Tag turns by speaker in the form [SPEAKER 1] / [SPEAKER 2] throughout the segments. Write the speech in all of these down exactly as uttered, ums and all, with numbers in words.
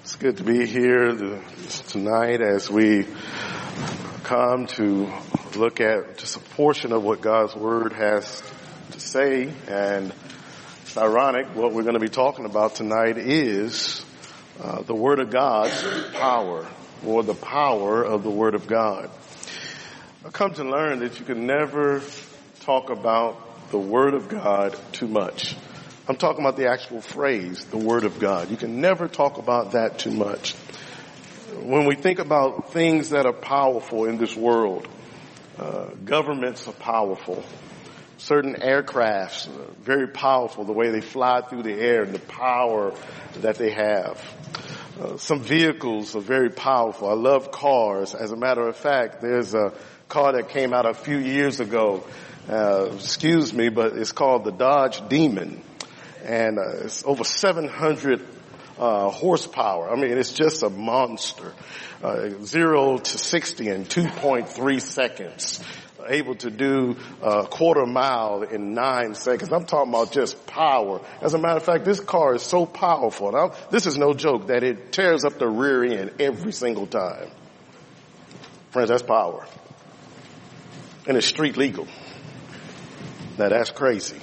[SPEAKER 1] It's good to be here tonight as we come to look at just a portion of what God's Word has to say. And it's ironic, what we're going to be talking about tonight is uh, the Word of God's power, or the power of the Word of God. I've come to learn that you can never talk about the Word of God too much. I'm talking about the actual phrase, the Word of God. You can never talk about that too much. When we think about things that are powerful in this world, uh, governments are powerful. Certain aircrafts are very powerful, the way they fly through the air and the power that they have. Uh, some vehicles are very powerful. I love cars. As a matter of fact, there's a car that came out a few years ago. Uh, excuse me, but it's called the Dodge Demon. And uh, it's over seven hundred uh, horsepower. I mean, it's just a monster. Uh, zero to sixty in two point three seconds. Able to do a quarter mile in nine seconds. I'm talking about just power. As a matter of fact, this car is so powerful. Now, this is no joke that it tears up the rear end every single time. Friends, that's power. And it's street legal. Now, that's crazy.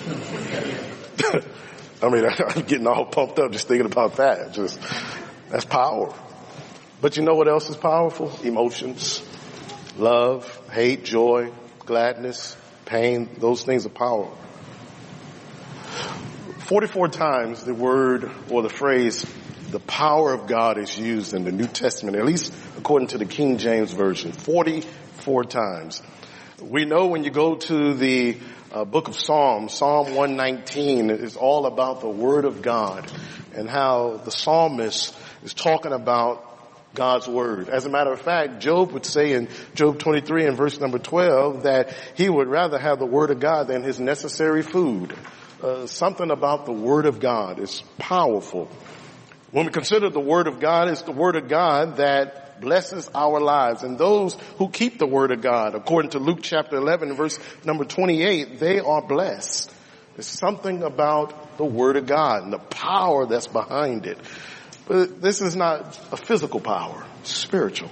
[SPEAKER 1] I mean, I'm getting all pumped up just thinking about that. Just, that's power. But you know what else is powerful? Emotions. Love, hate, joy, gladness, pain. Those things are power. forty-four times the word or the phrase, the power of God, is used in the New Testament, at least according to the King James Version. forty-four times. We know when you go to the uh, book of Psalms, Psalm one nineteen is all about the Word of God and how the psalmist is talking about God's Word. As a matter of fact, Job would say in Job twenty-three and verse number twelve that he would rather have the Word of God than his necessary food. Uh, something about the Word of God is powerful. When we consider the Word of God, it's the Word of God that blesses our lives. And those who keep the Word of God, according to Luke chapter eleven, verse number twenty-eight, they are blessed. There's something about the Word of God and the power that's behind it. But this is not a physical power, it's spiritual.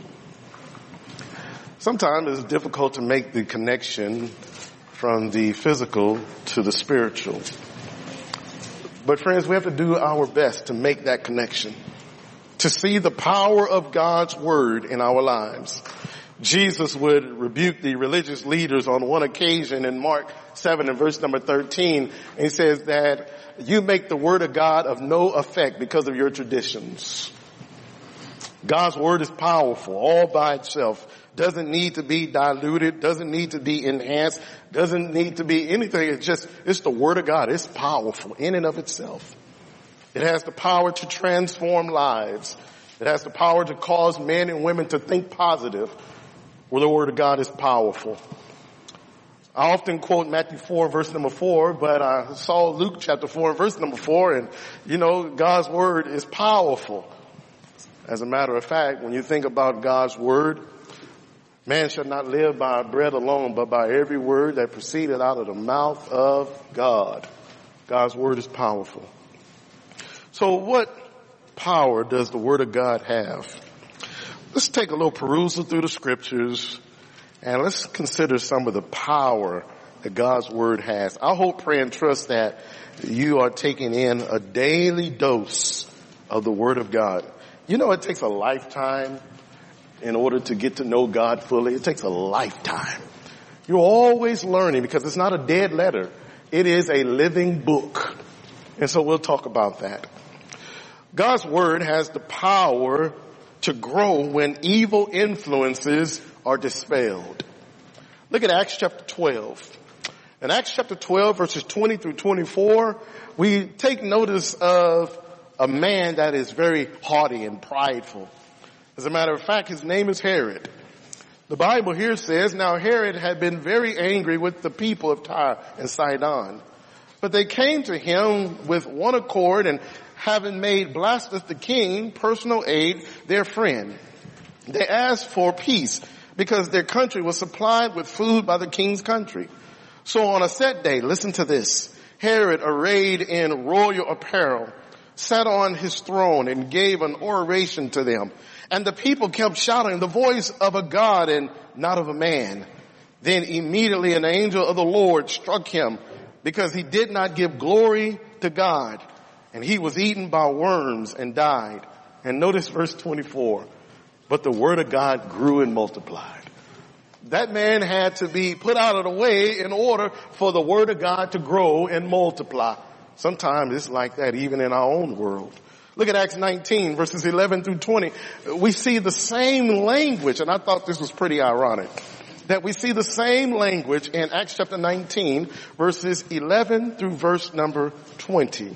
[SPEAKER 1] Sometimes it's difficult to make the connection from the physical to the spiritual. But friends, we have to do our best to make that connection, to see the power of God's Word in our lives. Jesus would rebuke the religious leaders on one occasion in Mark seven and verse number thirteen. And he says that you make the Word of God of no effect because of your traditions. God's Word is powerful all by itself. Doesn't need to be diluted. Doesn't need to be enhanced. Doesn't need to be anything. It's just, it's the Word of God. It's powerful in and of itself. It has the power to transform lives. It has the power to cause men and women to think positive, where the Word of God is powerful. I often quote Matthew four, verse number four, but I saw Luke chapter four, verse number four, and you know, God's Word is powerful. As a matter of fact, when you think about God's Word, man shall not live by bread alone, but by every word that proceeded out of the mouth of God. God's Word is powerful. So what power does the Word of God have? Let's take a little perusal through the scriptures and let's consider some of the power that God's Word has. I hope, pray, and trust that you are taking in a daily dose of the Word of God. You know, it takes a lifetime in order to get to know God fully. It takes a lifetime. You're always learning because it's not a dead letter. It is a living book. And so we'll talk about that. God's Word has the power to grow when evil influences are dispelled. Look at Acts chapter twelve. In Acts chapter twelve, verses twenty through twenty-four, we take notice of a man that is very haughty and prideful. As a matter of fact, his name is Herod. The Bible here says, now Herod had been very angry with the people of Tyre and Sidon. But they came to him with one accord, and having made Blastus the king personal aid, their friend, they asked for peace because their country was supplied with food by the king's country. So on a set day, listen to this, Herod, arrayed in royal apparel, sat on his throne and gave an oration to them. And the people kept shouting, the voice of a God and not of a man. Then immediately an angel of the Lord struck him because he did not give glory to God. And he was eaten by worms and died. And notice verse twenty-four. But the word of God grew and multiplied. That man had to be put out of the way in order for the word of God to grow and multiply. Sometimes it's like that even in our own world. Look at Acts nineteen, verses eleven through twenty. We see the same language, and I thought this was pretty ironic, that we see the same language in Acts chapter nineteen, verses eleven through verse number twenty.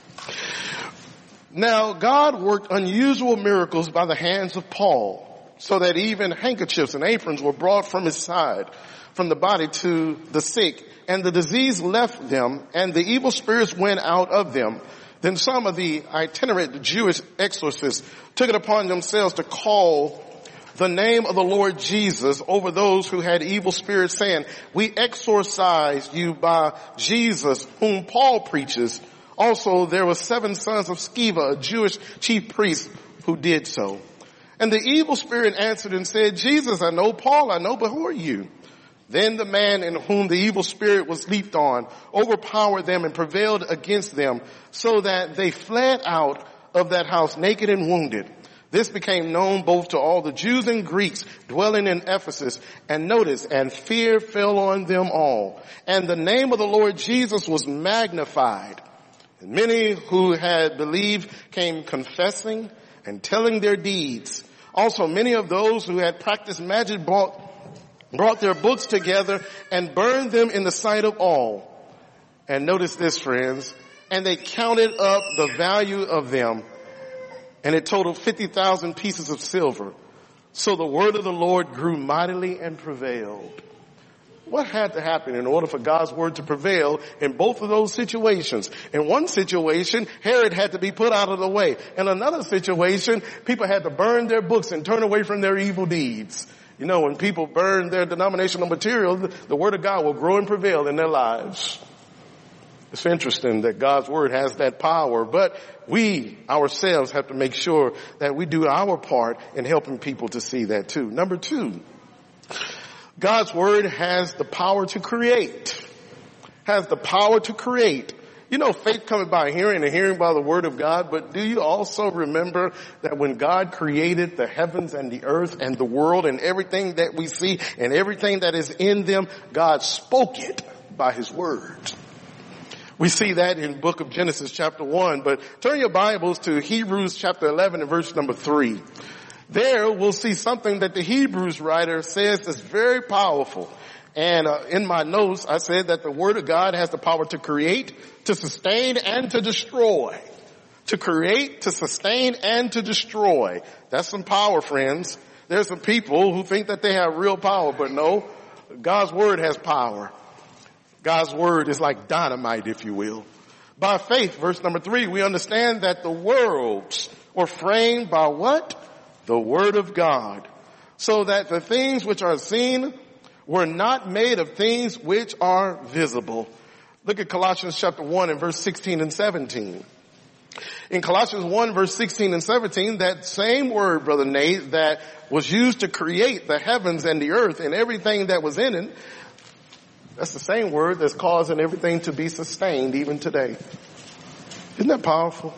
[SPEAKER 1] Now, God worked unusual miracles by the hands of Paul, so that even handkerchiefs and aprons were brought from his side, from the body to the sick, and the disease left them, and the evil spirits went out of them. Then some of the itinerant Jewish exorcists took it upon themselves to call the name of the Lord Jesus over those who had evil spirits, saying, we exorcised you by Jesus, whom Paul preaches. Also, there were seven sons of Sceva, a Jewish chief priest, who did so. And the evil spirit answered and said, Jesus, I know, Paul, I know, but who are you? Then the man in whom the evil spirit was leaped on overpowered them and prevailed against them, so that they fled out of that house naked and wounded. This became known both to all the Jews and Greeks dwelling in Ephesus. And notice, and fear fell on them all. And the name of the Lord Jesus was magnified. And many who had believed came confessing and telling their deeds. Also, many of those who had practiced magic brought, brought their books together and burned them in the sight of all. And notice this, friends. And they counted up the value of them, and it totaled fifty thousand pieces of silver. So the word of the Lord grew mightily and prevailed. What had to happen in order for God's word to prevail in both of those situations? In one situation, Herod had to be put out of the way. In another situation, people had to burn their books and turn away from their evil deeds. You know, when people burn their denominational material, the word of God will grow and prevail in their lives. It's interesting that God's word has that power, but we ourselves have to make sure that we do our part in helping people to see that too. Number two, God's word has the power to create. Has the power to create. You know, faith coming by hearing and hearing by the word of God, but do you also remember that when God created the heavens and the earth and the world and everything that we see and everything that is in them, God spoke it by his word. We see that in the book of Genesis chapter one, but turn your Bibles to Hebrews chapter eleven and verse number three. There we'll see something that the Hebrews writer says is very powerful. And uh, in my notes, I said that the word of God has the power to create, to sustain, and to destroy. To create, to sustain, and to destroy. That's some power, friends. There's some people who think that they have real power, but no, God's word has power. God's word is like dynamite, if you will. By faith, verse number three, we understand that the worlds were framed by what? The word of God. So that the things which are seen were not made of things which are visible. Look at Colossians chapter one and verse sixteen and seventeen. In Colossians one verse sixteen and seventeen, that same word, Brother Nate, that was used to create the heavens and the earth and everything that was in it, that's the same word that's causing everything to be sustained even today. Isn't that powerful?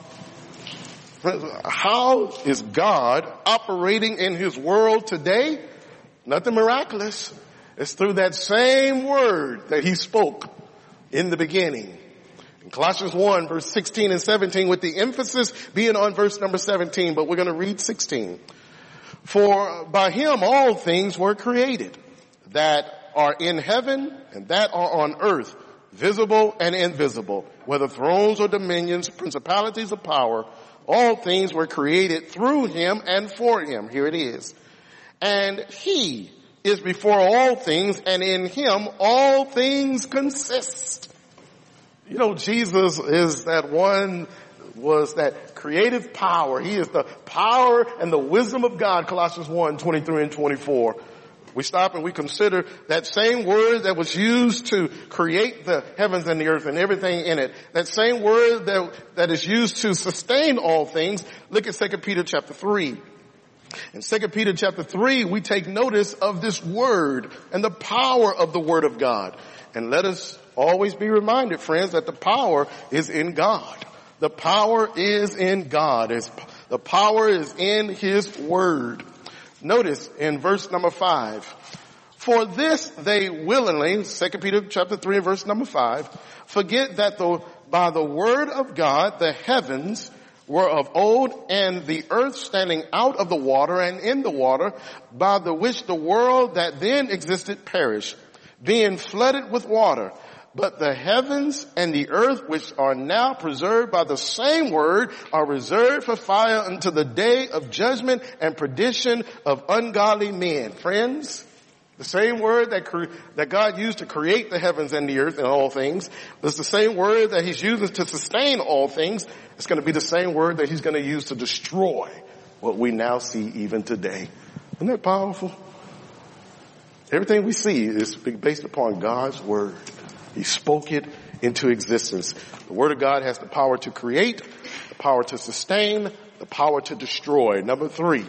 [SPEAKER 1] How is God operating in his world today? Nothing miraculous. It's through that same word that he spoke in the beginning. In Colossians one verse sixteen and seventeen, with the emphasis being on verse number seventeen, but we're going to read sixteen. For by him all things were created that are in heaven and that are on earth, visible and invisible, whether thrones or dominions, principalities or power, all things were created through him and for him. Here it is. And he is before all things, and in him all things consist. You know, Jesus is that one, was that creative power. He is the power and the wisdom of God, Colossians one, twenty-three and twenty-four. we stop and we consider that same word that was used to create the heavens and the earth and everything in it, that same word that, that is used to sustain all things, look at Second Peter chapter three. In Second Peter chapter three, we take notice of this word and the power of the word of God. And let us always be reminded, friends, that the power is in God. The power is in God. It's, the power is in his word. Notice in verse number five, for this they willingly, Second Peter chapter three and verse number five, forget that the, by the word of God, the heavens were of old, and the earth standing out of the water and in the water, by the which the world that then existed perished, being flooded with water. But the heavens and the earth, which are now preserved by the same word, are reserved for fire unto the day of judgment and perdition of ungodly men. Friends, the same word that cre- that God used to create the heavens and the earth and all things, it's the same word that he's using to sustain all things. It's going to be the same word that he's going to use to destroy what we now see even today. Isn't that powerful? Everything we see is based upon God's word. He spoke it into existence. The word of God has the power to create, the power to sustain, the power to destroy. Number three,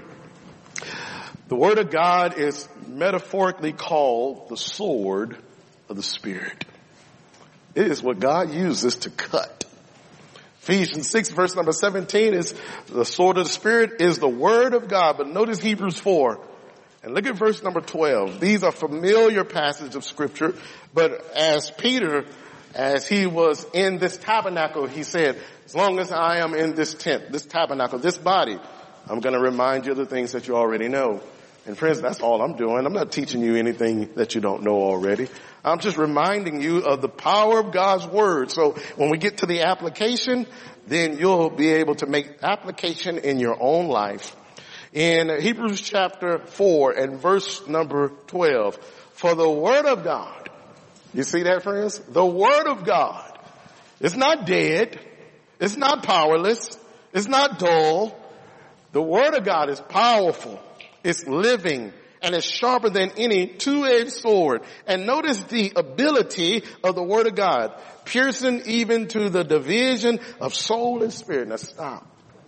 [SPEAKER 1] the word of God is metaphorically called the sword of the Spirit. It is what God uses to cut. Ephesians six verse number seventeen is the sword of the Spirit is the word of God. But notice Hebrews four. And look at verse number twelve. These are familiar passages of scripture. But as Peter, as he was in this tabernacle, he said, as long as I am in this tent, this tabernacle, this body, I'm going to remind you of the things that you already know. And friends, that's all I'm doing. I'm not teaching you anything that you don't know already. I'm just reminding you of the power of God's word. So when we get to the application, then you'll be able to make application in your own life. In Hebrews chapter four and verse number twelve, for the word of God, you see that, friends? The word of God is not dead. It's not powerless. It's not dull. The word of God is powerful. It's living, and it's sharper than any two-edged sword. And notice the ability of the word of God, piercing even to the division of soul and spirit. Now stop.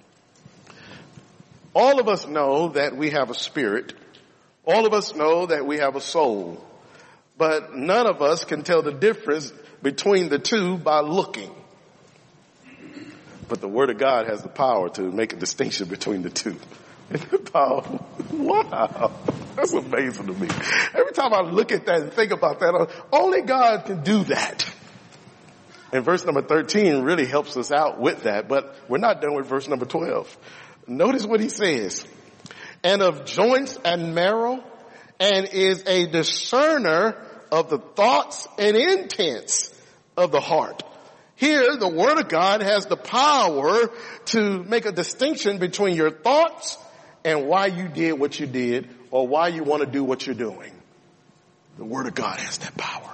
[SPEAKER 1] All of us know that we have a spirit. All of us know that we have a soul. But none of us can tell the difference between the two by looking. But the word of God has the power to make a distinction between the two. Isn't it powerful? Wow. That's amazing to me. Every time I look at that and think about that, only God can do that. And verse number thirteen really helps us out with that, but we're not done with verse number twelve. Notice what he says. And of joints and marrow, and is a discerner of the thoughts and intents of the heart. Here, the word of God has the power to make a distinction between your thoughts and why you did what you did, or why you want to do what you're doing. The word of God has that power.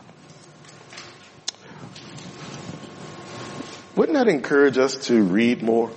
[SPEAKER 1] Wouldn't that encourage us to read more?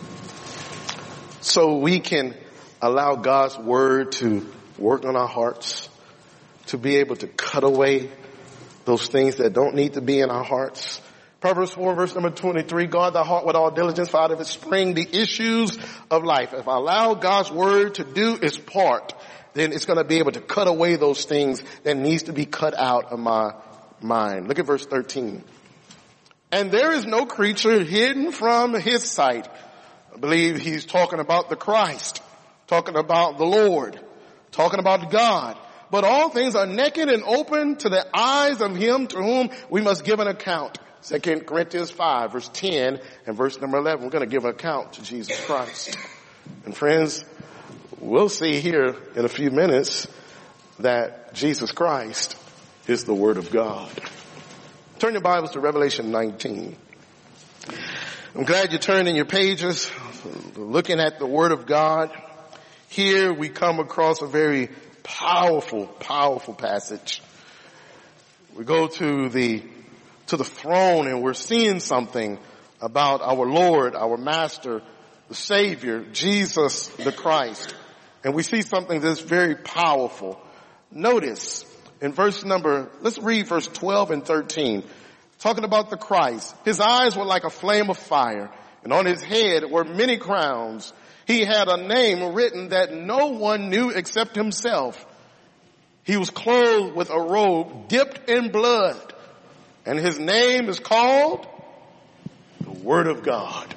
[SPEAKER 1] So we can allow God's word to work on our hearts, to be able to cut away those things that don't need to be in our hearts. Proverbs four verse number twenty-three, guard thy heart with all diligence, for out of it spring the issues of life. If I allow God's word to do its part, then it's going to be able to cut away those things that needs to be cut out of my mind. Look at verse thirteen. And there is no creature hidden from his sight. I believe he's talking about the Christ, talking about the Lord, talking about God. But all things are naked and open to the eyes of him to whom we must give an account. Second Corinthians five verse ten and verse number eleven. We're going to give an account to Jesus Christ. And friends, we'll see here in a few minutes that Jesus Christ is the Word of God. Turn your Bibles to Revelation nineteen. I'm glad you turned in your pages, looking at the Word of God. Here we come across a very powerful, powerful passage. We go to the to the throne and we're seeing something about our Lord, our Master, the Savior, Jesus the Christ. And we see something that's very powerful. Notice in verse number, let's read verse twelve and thirteen. Talking about the Christ. His eyes were like a flame of fire, and on his head were many crowns. He had a name written that no one knew except himself. He was clothed with a robe dipped in blood, and his name is called the Word of God.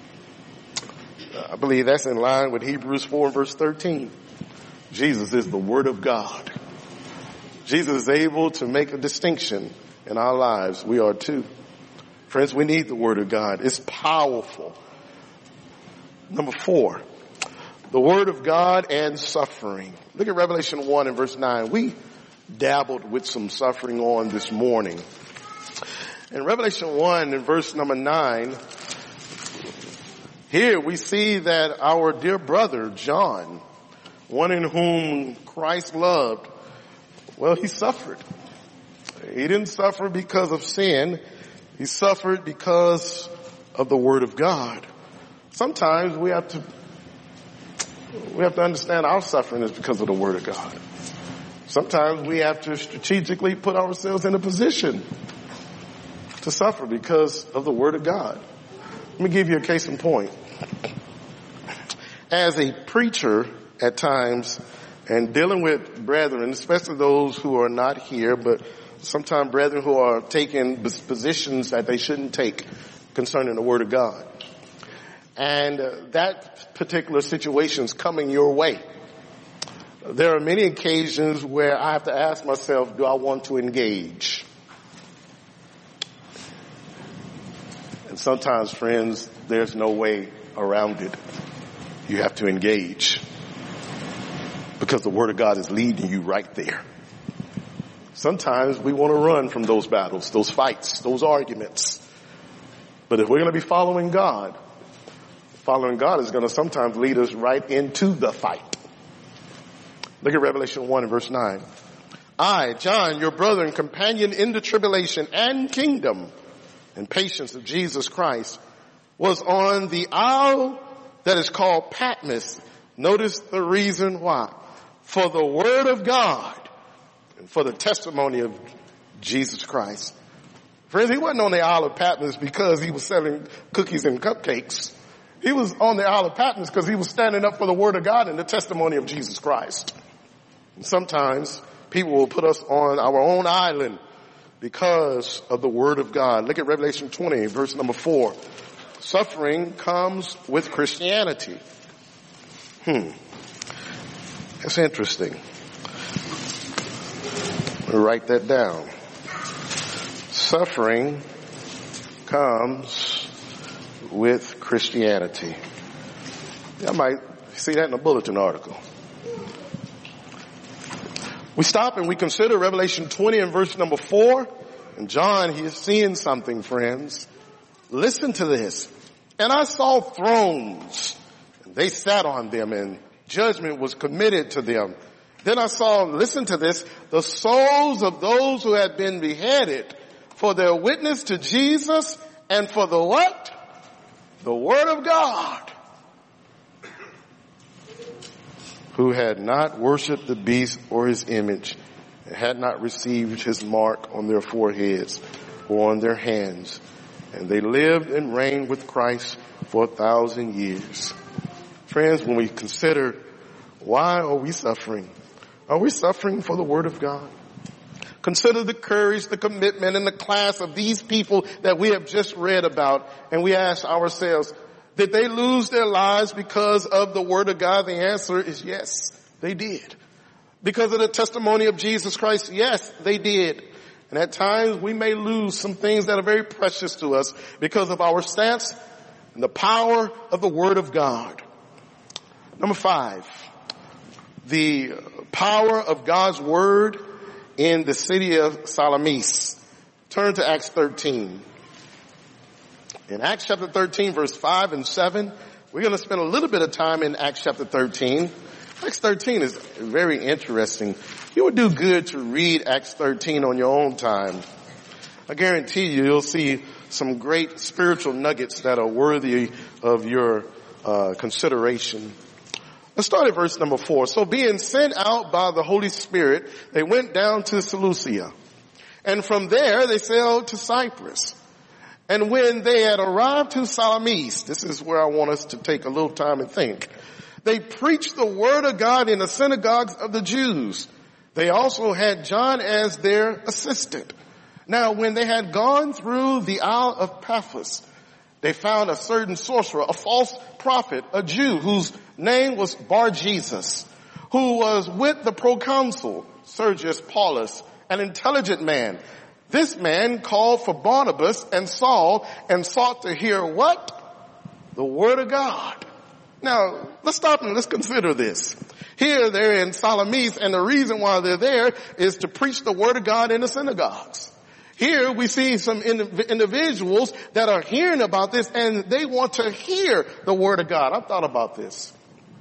[SPEAKER 1] I believe that's in line with Hebrews four and verse thirteen. Jesus is the Word of God. Jesus is able to make a distinction in our lives. We are too. Friends, we need the Word of God. It's powerful. Number four, the Word of God and suffering. Look at Revelation one and verse nine. We dabbled with some suffering on this morning. In Revelation one and verse number nine, here we see that our dear brother John, one in whom Christ loved, well, he suffered. He didn't suffer because of sin. He suffered because of the Word of God. Sometimes we have to, we have to understand our suffering is because of the Word of God. Sometimes we have to strategically put ourselves in a position to suffer because of the Word of God. Let me give you a case in point. As a preacher at times and dealing with brethren, especially those who are not here, but sometimes brethren who are taking positions that they shouldn't take concerning the Word of God. And uh, that particular situation is coming your way. There are many occasions where I have to ask myself, do I want to engage? And sometimes, friends, there's no way around it. You have to engage because the Word of God is leading you right there. Sometimes we want to run from those battles, those fights, those arguments. But if we're going to be following God, following God is going to sometimes lead us right into the fight. Look at Revelation one and verse nine. I, John, your brother and companion in the tribulation and kingdom and patience of Jesus Christ, was on the isle that is called Patmos. Notice the reason why. For the Word of God and for the testimony of Jesus Christ. Friends, he wasn't on the Isle of Patmos because he was selling cookies and cupcakes. He was on the Isle of Patmos because he was standing up for the Word of God and the testimony of Jesus Christ. And sometimes people will put us on our own island because of the Word of God. Look at Revelation twenty, verse number four. Suffering comes with Christianity. Hmm. That's interesting. We'll write that down. Suffering comes with Christianity. I might see that in a bulletin article. We stop and we consider Revelation twenty and verse number four. And John, he is seeing something, friends. Listen to this. And I saw thrones, and they sat on them, and judgment was committed to them. Then I saw, listen to this, the souls of those who had been beheaded for their witness to Jesus and for the what? The Word of God. Who had not worshipped the beast or his image, and had not received his mark on their foreheads or on their hands. And they lived and reigned with Christ for a thousand years. Friends, when we consider why are we suffering? Are we suffering for the Word of God? Consider the courage, the commitment, and the class of these people that we have just read about. And we ask ourselves, did they lose their lives because of the Word of God? The answer is yes, they did. Because of the testimony of Jesus Christ, yes, they did. And at times we may lose some things that are very precious to us because of our stance and the power of the Word of God. Number five, the power of God's Word in the city of Salamis. Turn to Acts thirteen. In Acts chapter thirteen, verse five and seven, we're going to spend a little bit of time in Acts chapter thirteen. Acts thirteen is very interesting. You would do good to read Acts thirteen on your own time. I guarantee you, you'll see some great spiritual nuggets that are worthy of your uh, consideration. Let's start at verse number four. So being sent out by the Holy Spirit, they went down to Seleucia. And from there they sailed to Cyprus. And when they had arrived to Salamis, this is where I want us to take a little time and think. They preached the word of God in the synagogues of the Jews. They also had John as their assistant. Now when they had gone through the Isle of Paphos, they found a certain sorcerer, a false prophet, a Jew whose name was Bar-Jesus, who was with the proconsul, Sergius Paulus, an intelligent man. This man called for Barnabas and Saul and sought to hear what? The word of God. Now, let's stop and let's consider this. Here they're in Salamis, and the reason why they're there is to preach the word of God in the synagogues. Here we see some individuals that are hearing about this and they want to hear the word of God. I've thought about this.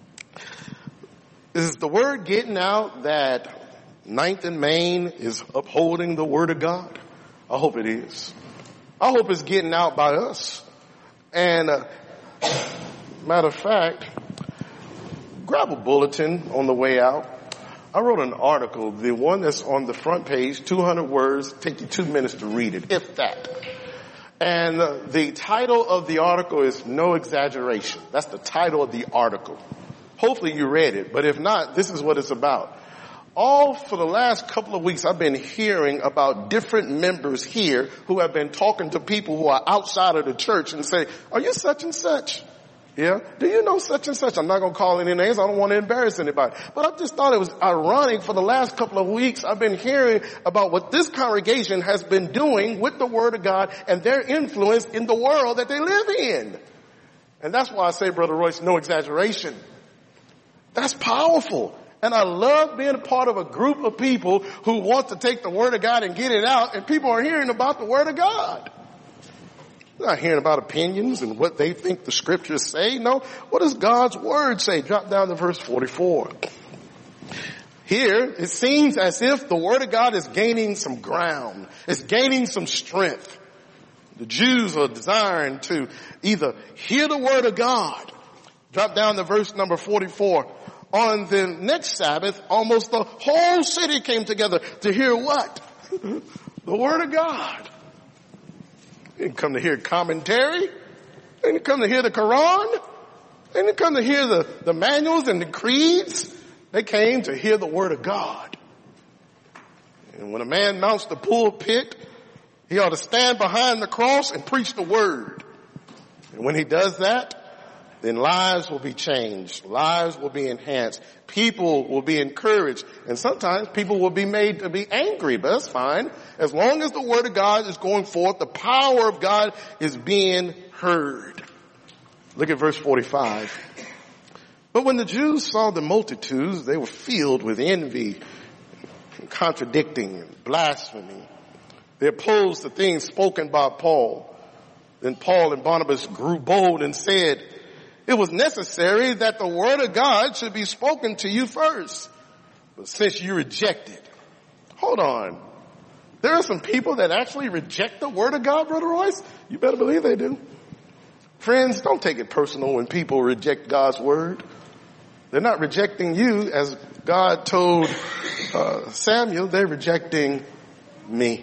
[SPEAKER 1] Is the word getting out that Ninth and Main is upholding the word of God? I hope it is. I hope it's getting out by us. And uh, matter of fact, grab a bulletin on the way out. I wrote an article, the one that's on the front page, two hundred words, take you two minutes to read it, if that. And uh, the title of the article is No Exaggeration. That's the title of the article. Hopefully you read it, but if not, this is what it's about. All for the last couple of weeks, I've been hearing about different members here who have been talking to people who are outside of the church and say, are you such and such? Yeah. Do you know such and such? I'm not going to call any names. I don't want to embarrass anybody. But I just thought it was ironic for the last couple of weeks. I've been hearing about what this congregation has been doing with the word of God and their influence in the world that they live in. And that's why I say, Brother Royce, no exaggeration. That's powerful. And I love being a part of a group of people who want to take the word of God and get it out, and people are hearing about the word of God. They're not hearing about opinions and what they think the scriptures say. No, what does God's word say? Drop down to verse forty-four. Here, it seems as if the word of God is gaining some ground. It's gaining some strength. The Jews are desiring to either hear the word of God. Drop down to verse number forty-four. On the next Sabbath, almost the whole city came together to hear what? The word of God. They didn't come to hear commentary. They didn't come to hear the Quran. They didn't come to hear the, the manuals and the creeds. They came to hear the word of God. And when a man mounts the pulpit, he ought to stand behind the cross and preach the word. And when he does that, then lives will be changed. Lives will be enhanced. People will be encouraged. And sometimes people will be made to be angry, but that's fine. As long as the word of God is going forth, the power of God is being heard. Look at verse forty-five. But when the Jews saw the multitudes, they were filled with envy, contradicting, and blasphemy. They opposed the things spoken by Paul. Then Paul and Barnabas grew bold and said, it was necessary that the word of God should be spoken to you first. But since you reject it, hold on. There are some people that actually reject the word of God, Brother Royce. You better believe they do. Friends, don't take it personal when people reject God's word. They're not rejecting you, as God told uh, Samuel. They're rejecting me.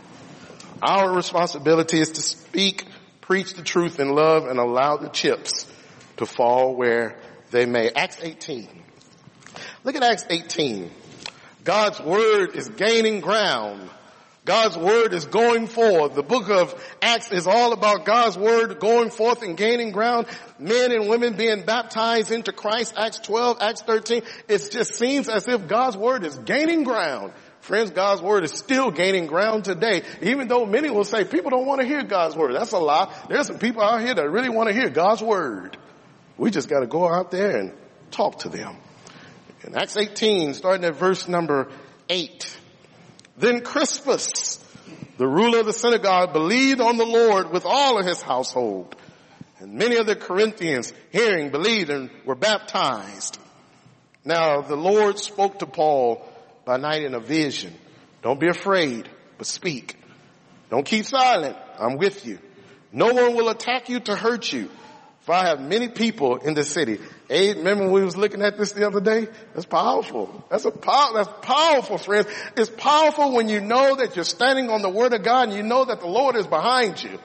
[SPEAKER 1] Our responsibility is to speak, preach the truth in love, and allow the chips to fall where they may. Acts eighteen. Look at Acts eighteen. God's word is gaining ground. God's word is going forth. The book of Acts is all about God's word going forth and gaining ground. Men and women being baptized into Christ. Acts twelve, Acts thirteen. It just seems as if God's word is gaining ground. Friends, God's word is still gaining ground today. Even though many will say people don't want to hear God's word. That's a lie. There's some people out here that really want to hear God's word. We just got to go out there and talk to them. In Acts eighteen, starting at verse number eight. Then Crispus, the ruler of the synagogue, believed on the Lord with all of his household. And many of the Corinthians, hearing, believed and were baptized. Now the Lord spoke to Paul by night in a vision. Don't be afraid, but speak. Don't keep silent. I'm with you. No one will attack you to hurt you. For I have many people in the city. eight, remember when we was looking at this the other day? That's powerful. That's a power, that's powerful, friends. It's powerful when you know that you're standing on the word of God and you know that the Lord is behind you.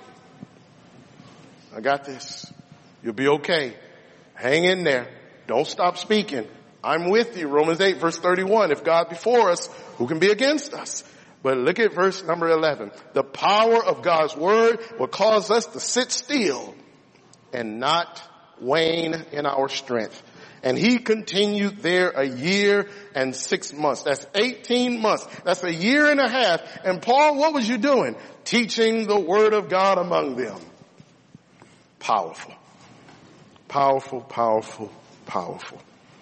[SPEAKER 1] I got this. You'll be okay. Hang in there. Don't stop speaking. I'm with you. Romans eight verse thirty-one. If God be for us, who can be against us? But look at verse number eleven. The power of God's word will cause us to sit still and not wane in our strength. And he continued there a year and six months. That's eighteen months. That's a year and a half. And Paul, what was you doing? Teaching the word of God among them. Powerful. Powerful, powerful, powerful.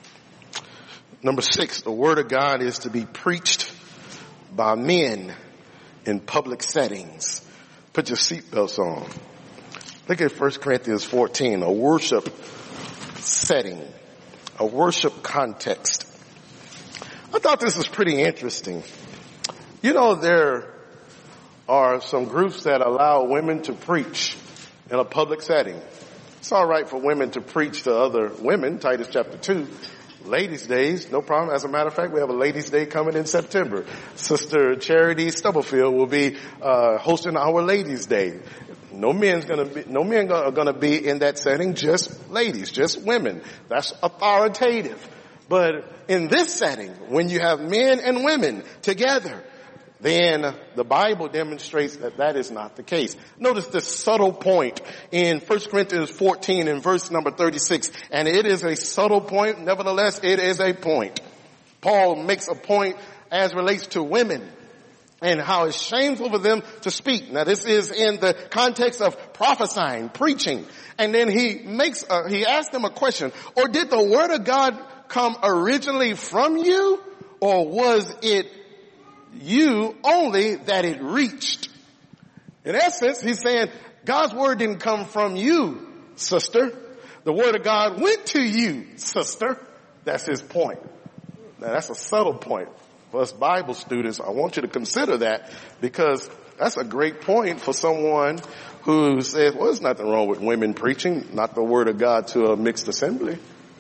[SPEAKER 1] Number six, the word of God is to be preached by men in public settings. Put your seatbelts on. Look at First Corinthians fourteen, a worship setting, a worship context. I thought this was pretty interesting. You know, there are some groups that allow women to preach in a public setting. It's all right for women to preach to other women, Titus chapter two. Ladies' Days, no problem. As a matter of fact, we have a Ladies' Day coming in September. Sister Charity Stubblefield will be uh hosting our Ladies' Day. No men's gonna be, no men are gonna be in that setting, just ladies, just women. That's authoritative. But in this setting, when you have men and women together, then the Bible demonstrates that that is not the case. Notice this subtle point in First Corinthians fourteen in verse number thirty-six. And it is a subtle point. Nevertheless, it is a point. Paul makes a point as relates to women and how it's shameful for them to speak. Now, this is in the context of prophesying, preaching. And then he makes, a, he asks them a question. Or did the word of God come originally from you? Or was it you only that it reached? In essence, he's saying God's word didn't come from you, sister. The word of God went to you, sister. That's his point. Now that's a subtle point. For us Bible students, I want you to consider that, because that's a great point for someone who says, well, there's nothing wrong with women preaching, not the word of God to a mixed assembly.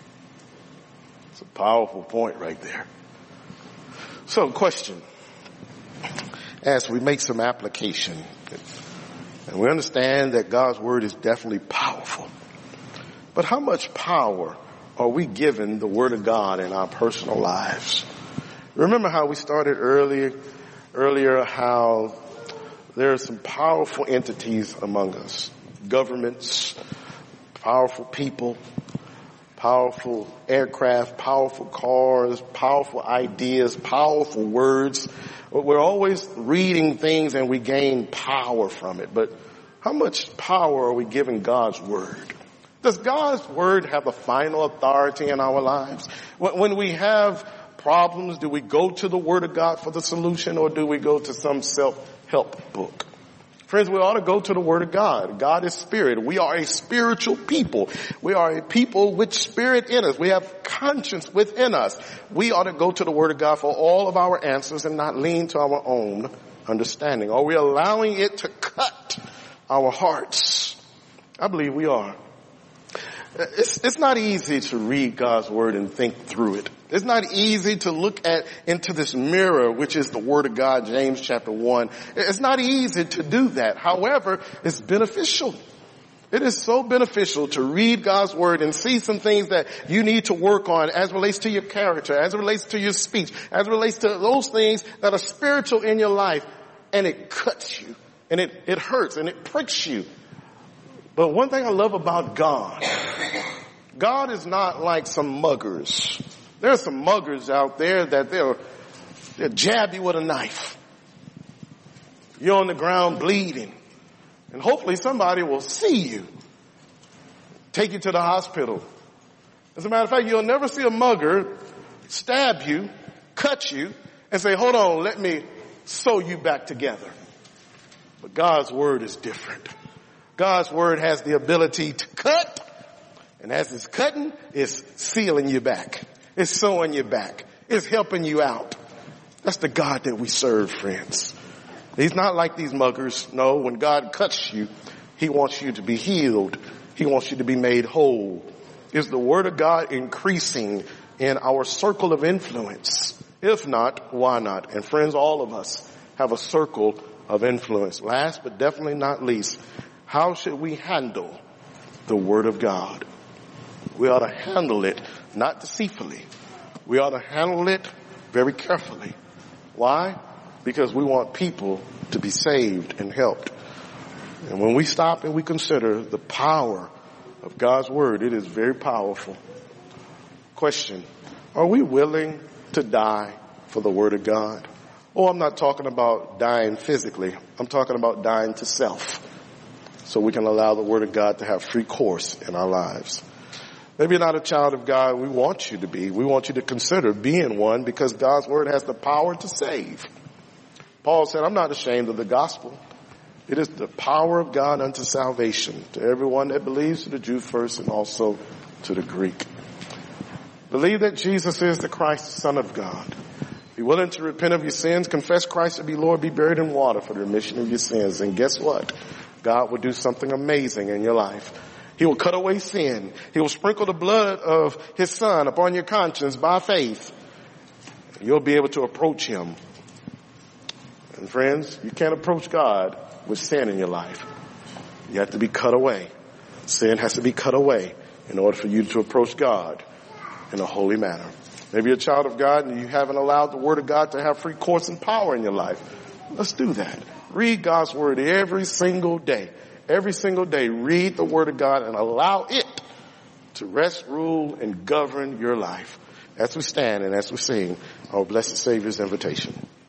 [SPEAKER 1] It's a powerful point right there. So question. As we make some application, and we understand that God's word is definitely powerful, but how much power are we given the word of God in our personal lives? Remember how we started earlier, earlier how there are some powerful entities among us, governments, powerful people, powerful aircraft, powerful cars, powerful ideas, powerful words. We're always reading things and we gain power from it. But how much power are we giving God's word? Does God's word have a final authority in our lives? When we have problems, do we go to the word of God for the solution, or do we go to some self-help book? Friends, we ought to go to the word of God. God is spirit. We are a spiritual people. We are a people with spirit in us. We have conscience within us. We ought to go to the word of God for all of our answers and not lean to our own understanding. Are we allowing it to cut our hearts? I believe we are. It's, it's not easy to read God's word and think through it. It's not easy to look at into this mirror, which is the word of God, James chapter one. It's not easy to do that. However, it's beneficial. It is so beneficial to read God's word and see some things that you need to work on as it relates to your character, as it relates to your speech, as it relates to those things that are spiritual in your life. And it cuts you, and it, it hurts, and it pricks you. But one thing I love about God, God is not like some muggers. There are some muggers out there that they'll, they'll jab you with a knife. You're on the ground bleeding. And hopefully somebody will see you, take you to the hospital. As a matter of fact, you'll never see a mugger stab you, cut you, and say, hold on, let me sew you back together. But God's word is different. God's word has the ability to cut, and as it's cutting, it's sealing you back. It's sewing you back. It's helping you out. That's the God that we serve, friends. He's not like these muggers. No, when God cuts you, he wants you to be healed. He wants you to be made whole. Is the word of God increasing in our circle of influence? If not, why not? And friends, all of us have a circle of influence. Last but definitely not least, how should we handle the word of God? We ought to handle it not deceitfully. We ought to handle it very carefully. Why? Because we want people to be saved and helped. And when we stop and we consider the power of God's word, it is very powerful. Question: are we willing to die for the word of God? Oh, I'm not talking about dying physically. I'm talking about dying to self, so we can allow the word of God to have free course in our lives. Maybe you're not a child of God. We want you to be. We want you to consider being one, because God's word has the power to save. Paul said, I'm not ashamed of the gospel. It is the power of God unto salvation to everyone that believes, to the Jew first and also to the Greek. Believe that Jesus is the Christ, the Son of God. Be willing to repent of your sins, confess Christ to be Lord, be buried in water for the remission of your sins. And guess what? God will do something amazing in your life. He will cut away sin. He will sprinkle the blood of his Son upon your conscience by faith. You'll be able to approach him. And friends, you can't approach God with sin in your life. You have to be cut away. Sin has to be cut away in order for you to approach God in a holy manner. Maybe you're a child of God and you haven't allowed the word of God to have free course and power in your life. Let's do that. Read God's word every single day. Every single day, read the word of God and allow it to rest, rule, and govern your life. As we stand and as we sing our blessed Savior's invitation.